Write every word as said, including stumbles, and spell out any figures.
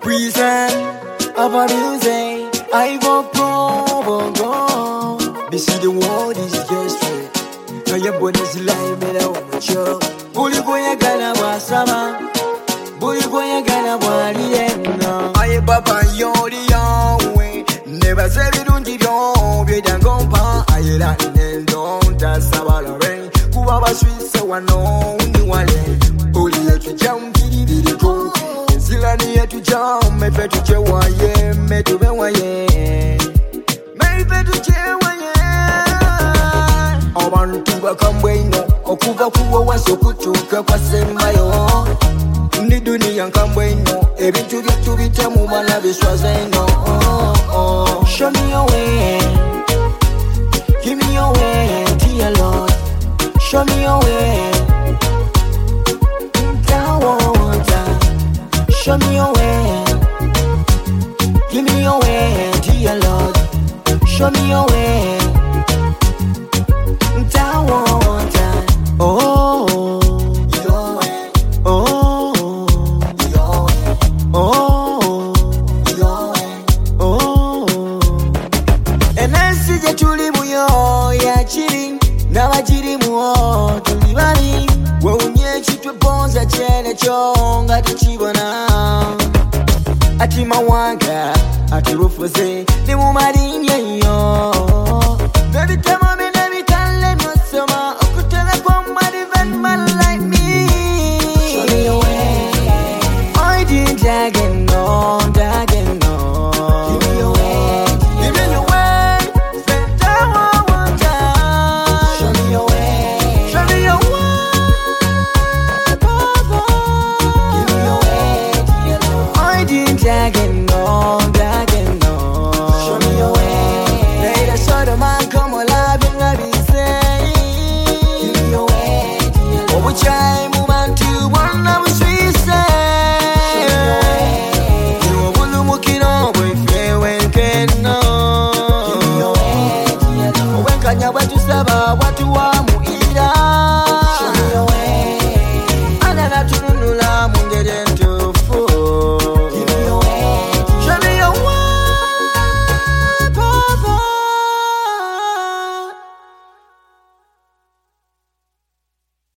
reason of our music. I will provo go. They see the world is just straight. Now your body's like me now on the show. Bully boy I gonna was summer. Bully boy I gonna want it now. I papa yori yawe. Never say we don't give you. We don't go pa. I let them don't touch our rain. Kuba sweet so I know you want it. Bully to jump, diddy diddy go. Silani to jump, me pet to chewaye, me to be waye. Me pet to chewaye. I want to become bueno. Okuba kuwa wasokutuka kwa sembayo. Ni dunia kambweno. Ebi to get to be temu mana biswazeno. Show me your way. Give me your way, dear Lord. Show me your way. Show me your way. Give me your way, dear Lord. Show me your way. Down one time. Oh, your way. Oh, your way. Oh, your way. Oh. And I see the tulimuyo ya chiri. Na wajiri muo tulibali. Weunye chitwe ponza chene chonga tuchibona. Ati mawanga, ati rufuze, ni mumari